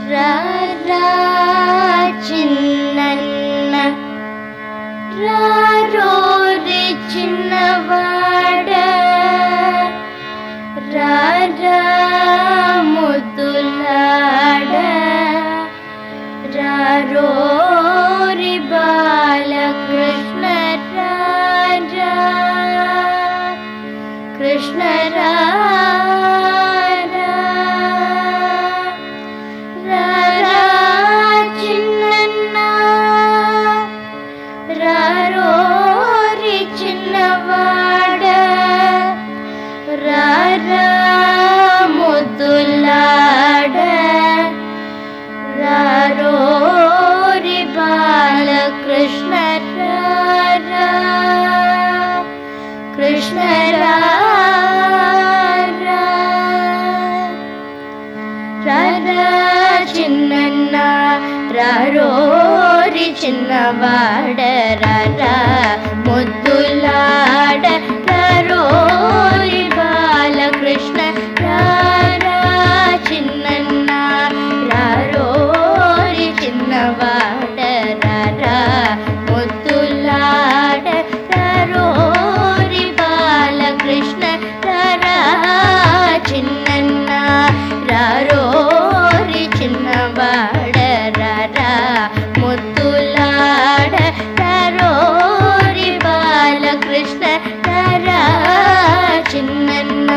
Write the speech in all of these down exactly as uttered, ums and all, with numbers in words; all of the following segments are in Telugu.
రారా చిన్నన్న రారోరి చిన్నవాడ రారా ముద్దులాడ రారోరి బాలకృష్ణ రారా కృష్ణ ముద్దులాడ రారోరి బాలకృష్ణ రారా కృష్ణ రారా రారా చిన్నన్న రారోరి చిన్నవాడ రారా ముద్దులాడ రారోరి బాలకృష్ణ రారా చిన్నన్న రారోరి చిన్నవాడ రారా ముద్దులాడ రారోరి బాలకృష్ణ రారా చిన్నన్న రారోరి చిన్నవాడ రారా ముద్దులాడ రారోరి బాలకృష్ణ రారా చిన్నన్న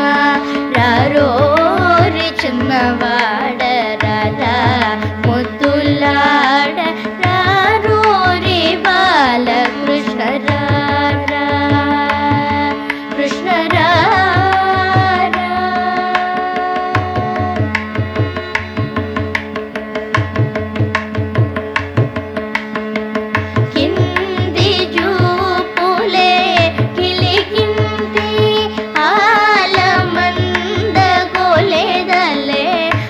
రారోరి చిన్నవాడ రారా ముద్దులాడ రారోరి బాలకృష్ణ రారా కృష్ణ రారా కింది జూపులే కిలికింది ఆలమంద గోలెదలే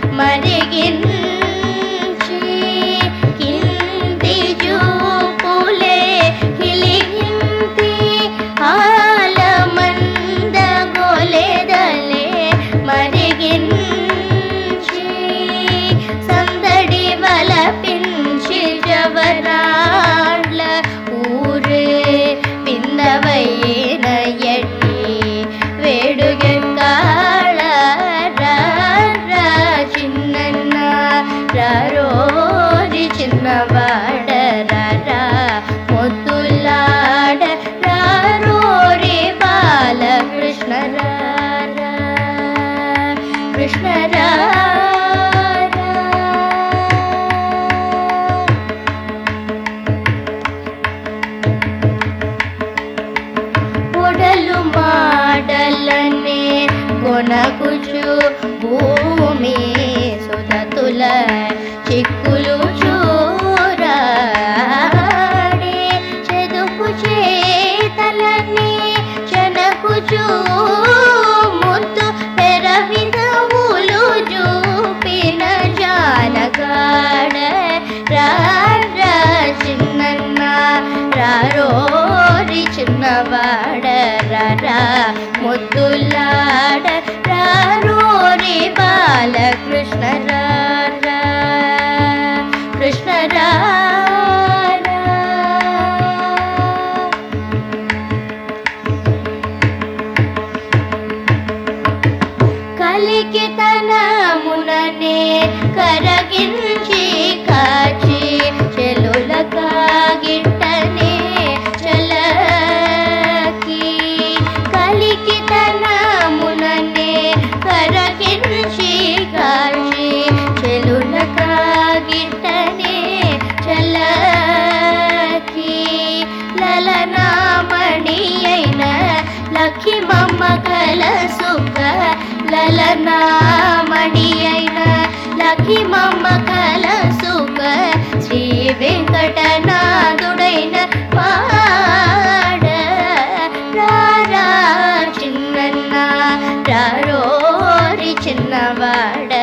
మరిగించి కింది జూపులే కిలికింది ఆలమంద గోలెదలే మరిగించి సందడి వలపించి జవరాళ్ళ ఊరే పిందవైన ఎట్టి వేడుగెక్కాళ రారా చిన్నన్న రారోరి చిన్నవాడ రారా ముద్దులాడ రారోరి బాలకృష్ణ రారా కృష్ణ రారా పొడలు మాడలనే కొనకుచు భూమి సుధతుల చిక్కులు చూరాడే చెదుకు చేతలని చెనకుచు ముద్దు పెరవిధవులు చూపిన జానగాడ రారా చిన్నన్న రారోరి చిన్నవాడ రారా ముద్దులాడ రారోరి బాలకృష్ణ రారా కృష్ణ రారా కలికి తనముననే కరగించి కాచి చెలుల కాగిట్టనే చలకి కలికి తనముననే కరగించి కాచి చెలుల కాగిట్టనే చలకి లలనామణి అయిన లక్ష్మి మమ్మ కలసుక లలనామణి అయిన లక్ష్మి మమ్మ కలసుక శ్రీ వెంకటనాథుడైన పాడ రారా చిన్నన్న రారోరి చిన్నవాడ